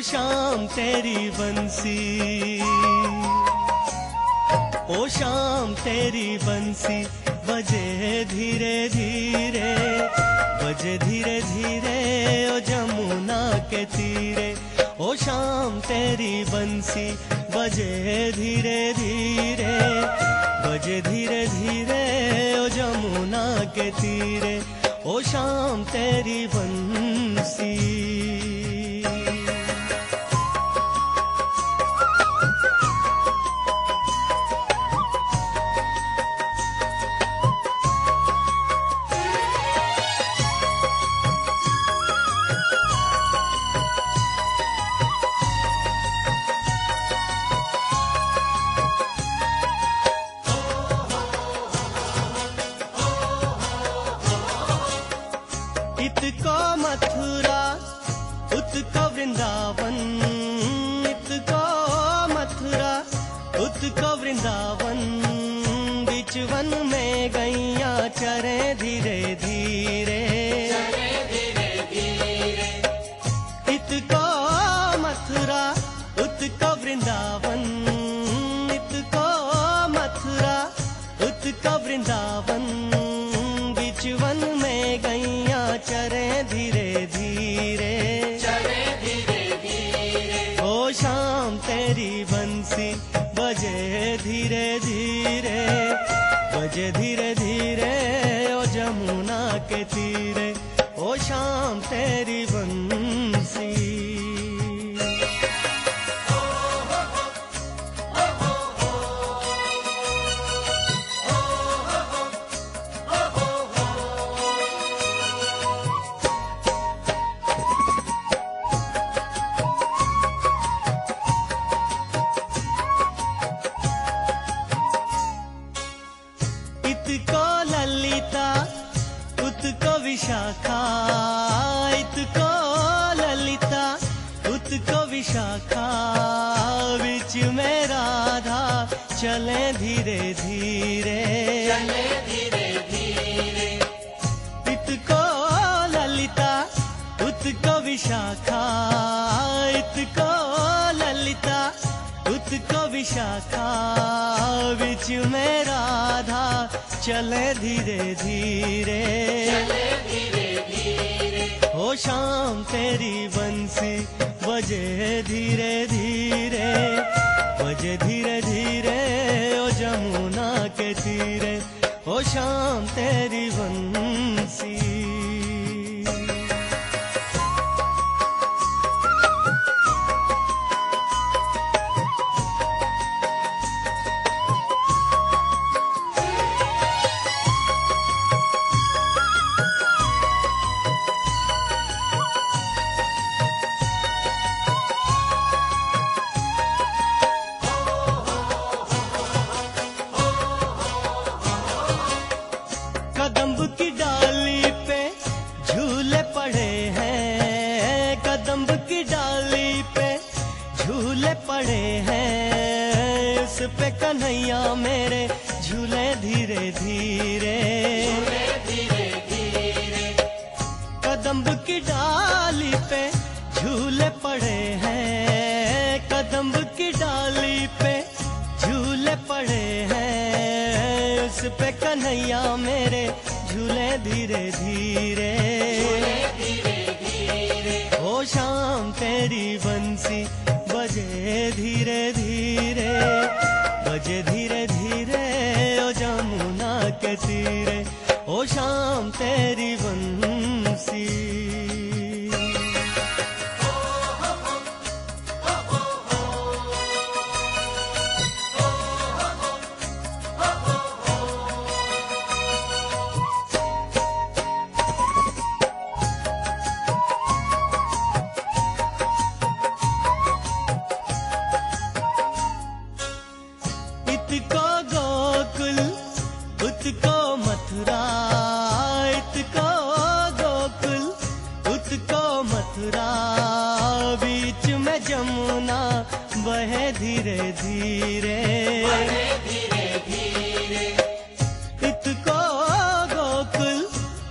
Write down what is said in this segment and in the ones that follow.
शाम तेरी बंसी, ओ शाम तेरी बंसी बजे धीरे धीरे, बजे धीरे धीरे ओ जमुना के तीरे। ओ शाम तेरी बंसी बजे धीरे धीरे, बजे धीरे धीरे ओ जमुना के तीरे। ओ शाम तेरी बंसी। इतको मथुरा उतको वृंदावन, इतको मथुरा उतको वृंदावन। बीच वन में गैया चरे धीरे धीरे, इतको मथुरा उतको वृंदावन, इतको मथुरा उतको वृंदावन। बीच वन में गैया चरे धीरे धीरे, चरे धीरे धीरे। ओ शाम तेरी बंसी बजे धीरे धीरे, बजे धीरे धीरे ओ जमुना के तीरे। ओ शाम तेरी बंसी। इतको ललिता उतको विशाखा, इतको ललिता उतको विशाखा। बीच में राधा चले धीरे धीरे, चले धीरे धीरे। इतको ललिता उतको विशाखा, इतको ललिता उतको विशाखा। बीच में राधा चले धीरे धीरे, चले धीरे धीरे। ओ शाम तेरी बंसी बजे धीरे धीरे, बजे धीरे धीरे ओ जमुना के तीरे। ओ शाम तेरी बंसी। कदम्ब की डाली पे झूले पड़े हैं, कदम्ब की डाली पे झूले पड़े हैं। उस पे कन्हैया मेरे झूले धीरे धीरे, धीरे धीरे। कदम्ब की डाली पे झूले पड़े हैं, कदम्ब की डाली पे झूले पड़े हैं। उस पे कन्हैया मेरे झूले धीरे धीरे, धीरे धीरे। ओ शाम तेरी बंसी बजे धीरे धीरे, बजे धीरे धीरे ओ जमुना के तीरे। ओ शाम तेरी बंसी। इतको गोकुल उतको मथुरा, इतको गोकुल उतको मथुरा। बीच में जमुना बहे धीरे धीरे, धीरे धीरे। इतको गोकुल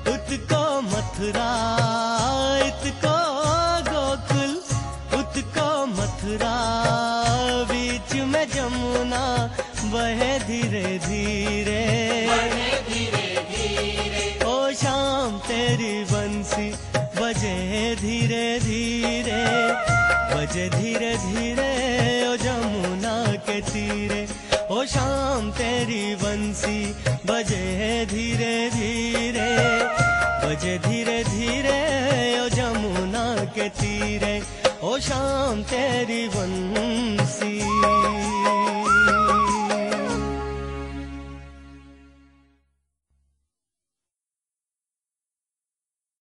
उतको मथुरा, इतको गोकुल उतको तेरी बंसी बजे धीरे धीरे, बजे धीरे धीरे ओ जमुना के तीरे। ओ शाम तेरी बंसी बजे धीरे धीरे, बजे धीरे धीरे ओ जमुना के तीरे। ओ शाम तेरी बंसी